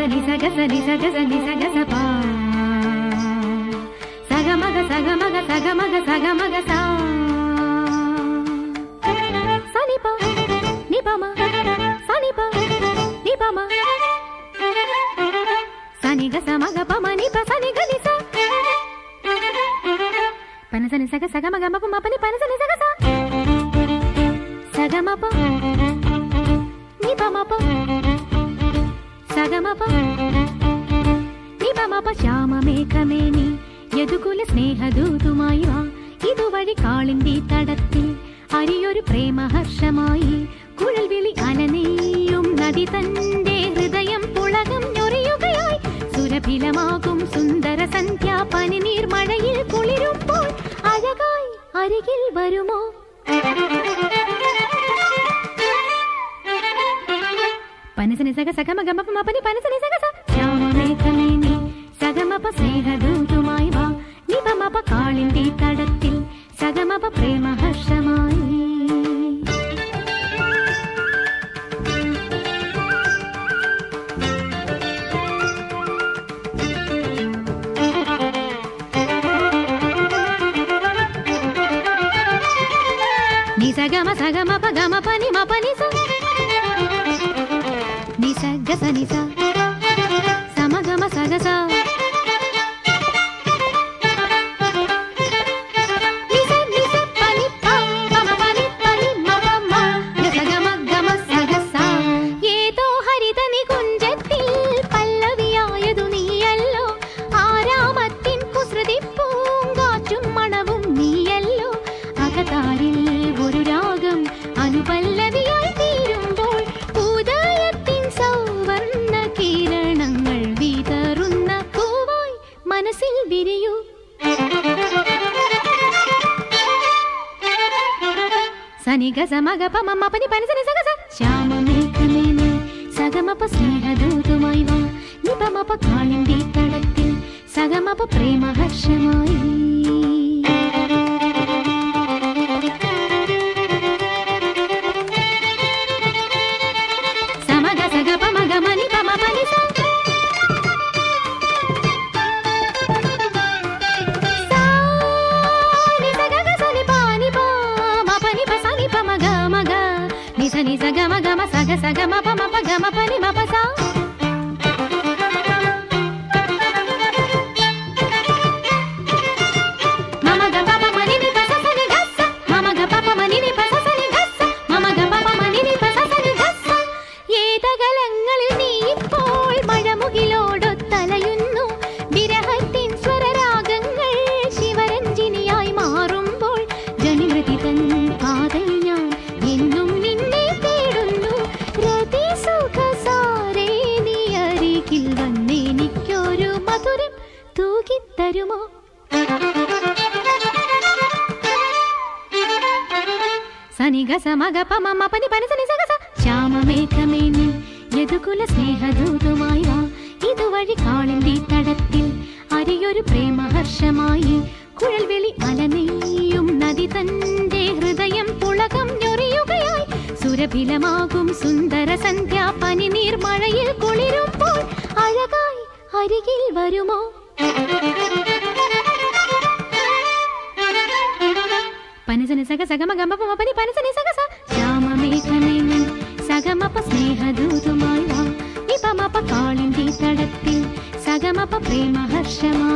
ni sa ga sa ni sa ga sa ni sa ga sa pa sa ga ma ga sa ga ma ga sa ga ma ga sa ga ma ga sa sa ni pa ma sa ni pa ma sa ni ga sa ma ga pa ma ni pa sa ni ga ni sa pa na sa ni sa ga ma ga ma pa ma pa ni pa na sa ni sa ga sa ga ma pa ni pa ma pa sa ga ma pa ni pa ma pa ശ്യാമമേഘമേനി Yadukula സ്നേഹദൂതുമായി വാ ഇതുവഴി കാളിന്തി തടത്തിൽ അരിയൊരു പ്രേമഹർഷമായി കുഴൽ വിളി അനനെയ്യും നദി തന്റെ ഹൃദയം പുളകം ഞൊറിയുകയായി സുരഭിലമാകും സുന്ദര സന്ധ്യ പനിനീർ മഴയിൽ കുളിരുമ്പോൾ അഴകായി അരികിൽ വരുമോ പനസനി സഗ സഗമ ഗമ പ മപനി പനസനി സഗ സ ശ്യാമമേഘമേനി സഗമപ സ്നേഹദൂതുമായി വാ നിപമപ കാളിന്തി തടത്തിൽ സഗമപ പ്രേമഹർഷമായി ni sagama sagama pa gama pa ni ma pa ni sa ni sa ga sa ni sa sama gama sa ga sa ni sa pa ni pa ma pa ni ma pa ma ga sa gama sa ga sa ഏതോ ഹരിത നികുഞ്ചത്തിൽ പല്ലവിയായതു നീയല്ലോ ആരാമത്തിൻ കുസൃതി പൂങ്കാറ്റും മണവും നീയല്ലോ അകതാരിൽ ഒരു രാഗം അനുപല്ലവിയായി തീരുമ്പോൾ ഉദയത്തിൻ സൗവർണ്ണ കിരണങ്ങൾ വിതറുന്ന പൂവായി മനസ്സിൽ വിരിയൂ സനി ഗ സമ ഗ പ മ മ പ നി പ നി സ നി സ ഗ സ ശ്യാമമേഘമേനി സഗമപ സ്നേഹദൂതുമായി വാ നിപമപ കാളിന്തി തടത്തിൽ സഗമപ പ്രേമഹർഷമായി ni sa ga ma sa ga ma pa pa ni ma pa sa mama ga pa pa ma ni pa sa sa ni ga sa mama ga pa pa ma ni pa sa sa ni ga sa mama ga pa pa ma ni pa sa sa ni ga sa ഏതകലങ്ങളിൽ നീ ഇപ്പോൾ മഴമുകിലോടൊത്തലയുന്നു വിരഹത്തിൻ സ്വരരാഗങ്ങൾ ശിവരഞ്ജിനിയായി മാറുമ്പോൾ ജനിമൃതി തൻ പാതയിൽ ഞാൻ എന്നും വന്നെനിക്കൊരു മധുരം തൂകിത്തരുമോ സനി ഗ സമ ഗ പ മ മ പ നി പ നി സ നി സ ഗ സ ശ്യാമമേഘമേനി യദുകുല സ്നേഹദൂതുമായി വാ ഇതുവഴി കാളിന്തി തടത്തിൽ അരിയൊരു പ്രേമഹർഷമായി കുഴൽ വിളി അലനെയ്യും നദി തന്റെ ഹൃദയം പുളകം ഞൊറിയുകയായി സുരഭിലമാകും സുന്ദര സന്ധ്യ പനിനീർ മഴയിൽ കുളിരുമ്പോൾ അഴകായി അരികിൽ വരുമോ പനസനി സഗ സഗമ ഗമ പ മ പ നി പനസനി സഗ സ ശ്യാമമേഘമേനി സഗമപ സ്നേഹദൂതുമായി വാ നിപമപ കാളിന്തി തടത്തിൽ സഗമപ പ്രേമഹർഷമായി